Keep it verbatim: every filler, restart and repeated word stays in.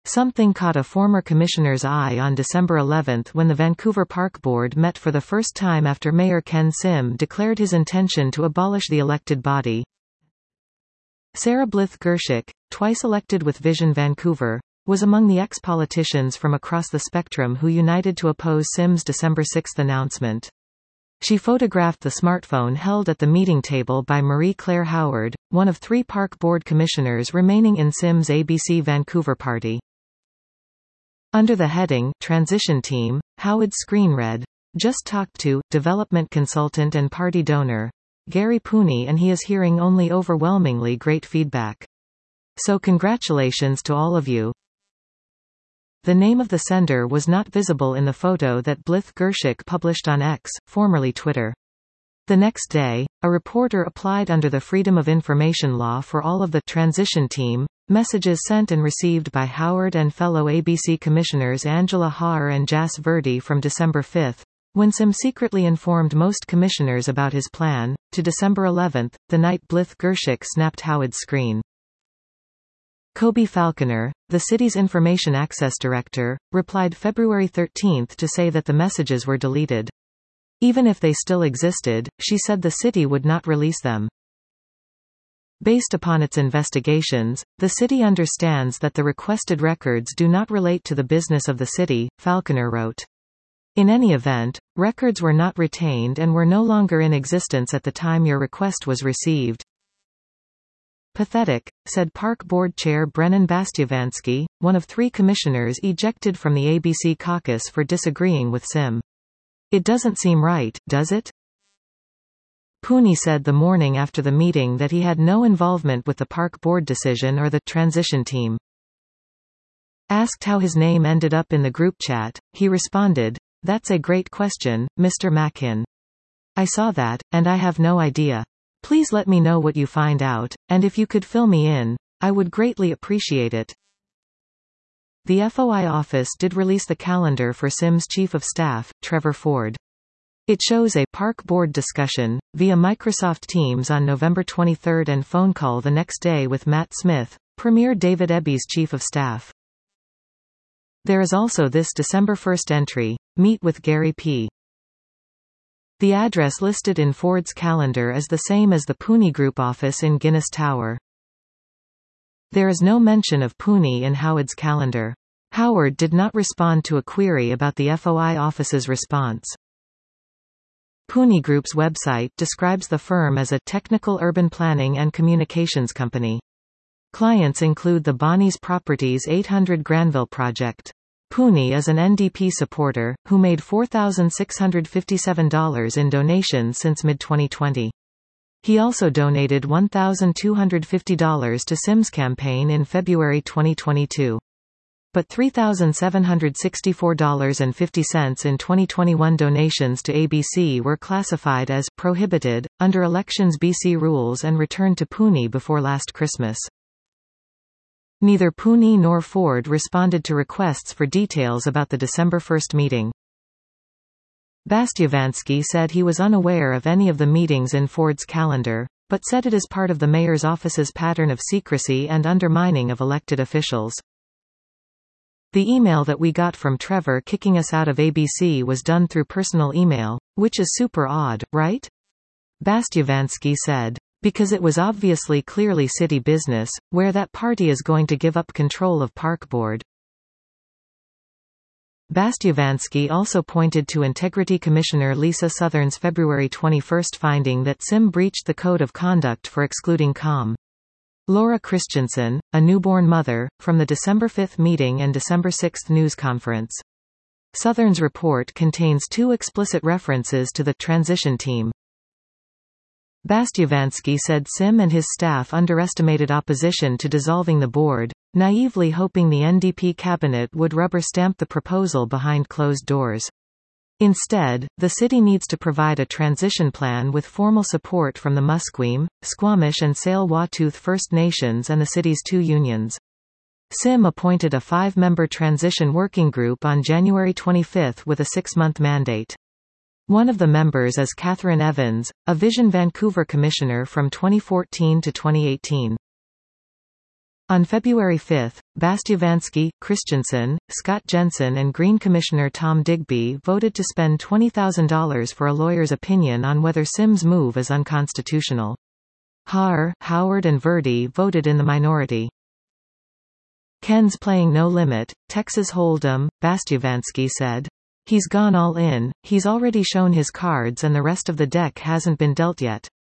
Something caught a former commissioner's eye on December eleventh when the Vancouver Park Board met for the first time after Mayor Ken Sim declared his intention to abolish the elected body. Sarah Blyth Gershik, twice elected with Vision Vancouver, was among the ex-politicians from across the spectrum who united to oppose Sim's December sixth announcement. She photographed the smartphone held at the meeting table by Marie-Claire Howard, one of three Park Board commissioners remaining in Sim's A B C Vancouver party. Under the heading, Transition Team, Howard's screen read, "Just talked to, development consultant and party donor, Gary Pooney, and he is hearing only overwhelmingly great feedback. So congratulations to all of you." The name of the sender was not visible in the photo that Blyth Gershik published on X, formerly Twitter. The next day, a reporter applied under the Freedom of Information law for all of the transition team messages sent and received by Howard and fellow A B C commissioners Angela Haar and Jas Verdi from December fifth, when Sim secretly informed most commissioners about his plan, to December eleventh, the night Blyth Gershik snapped Howard's screen. Kobe Falconer, the city's Information Access Director, replied February thirteenth to say that the messages were deleted. Even if they still existed, she said the city would not release them. Based upon its investigations, the city understands that the requested records do not relate to the business of the city, Falconer wrote. In any event, records were not retained and were no longer in existence at the time your request was received. Pathetic, said Park Board Chair Brennan Bastyovansky, one of three commissioners ejected from the A B C caucus for disagreeing with Sim. It doesn't seem right, does it? Pooney said the morning after the meeting that he had no involvement with the Park Board decision or the transition team. Asked how his name ended up in the group chat, he responded, "That's a great question, Mister Machin. I saw that, and I have no idea. Please let me know what you find out, and if you could fill me in, I would greatly appreciate it." The F O I office did release the calendar for Sim's Chief of Staff, Trevor Ford. It shows a Park Board discussion, via Microsoft Teams on November twenty-third and phone call the next day with Matt Smith, Premier David Eby's Chief of Staff. There is also this December first entry, Meet with Gary P. The address listed in Ford's calendar is the same as the Pooney Group office in Guinness Tower. There is no mention of Pooney in Howard's calendar. Howard did not respond to a query about the F O I office's response. Pooney Group's website describes the firm as a technical urban planning and communications company. Clients include the Bonnie's Properties eight hundred Granville project. Pooney is an N D P supporter, who made four thousand six hundred fifty-seven dollars in donations since mid twenty twenty. He also donated one thousand two hundred fifty dollars to Sim's campaign in February twenty twenty-two. But three thousand seven hundred sixty-four dollars and fifty cents in twenty twenty-one donations to A B C were classified as prohibited under Elections B C rules and returned to Pooney before last Christmas. Neither Pooney nor Ford responded to requests for details about the December first meeting. Bastyovansky said he was unaware of any of the meetings in Ford's calendar, but said it is part of the mayor's office's pattern of secrecy and undermining of elected officials. The email that we got from Trevor kicking us out of A B C was done through personal email, which is super odd, right? Bastyovansky said. Because it was obviously clearly city business, where that party is going to give up control of Park Board. Bastyovansky also pointed to Integrity Commissioner Lisa Southern's February twenty-first finding that Sim breached the code of conduct for excluding com. Laura Christensen, a newborn mother, from the December fifth meeting and December sixth news conference. Southern's report contains two explicit references to the transition team. Bastyovansky said Sim and his staff underestimated opposition to dissolving the board, naively hoping the N D P cabinet would rubber-stamp the proposal behind closed doors. Instead, the city needs to provide a transition plan with formal support from the Musqueam, Squamish and Tsleil-Waututh First Nations and the city's two unions. Sim appointed a five-member transition working group on January twenty-fifth with a six-month mandate. One of the members is Catherine Evans, a Vision Vancouver commissioner from twenty fourteen to twenty eighteen. On February fifth, Bastiovansky, Christensen, Scott Jensen and Green Commissioner Tom Digby voted to spend twenty thousand dollars for a lawyer's opinion on whether Sims' move is unconstitutional. Haar, Howard and Verdi voted in the minority. Ken's playing no limit, Texas Hold'em, Bastiovansky said. He's gone all in, he's already shown his cards and the rest of the deck hasn't been dealt yet.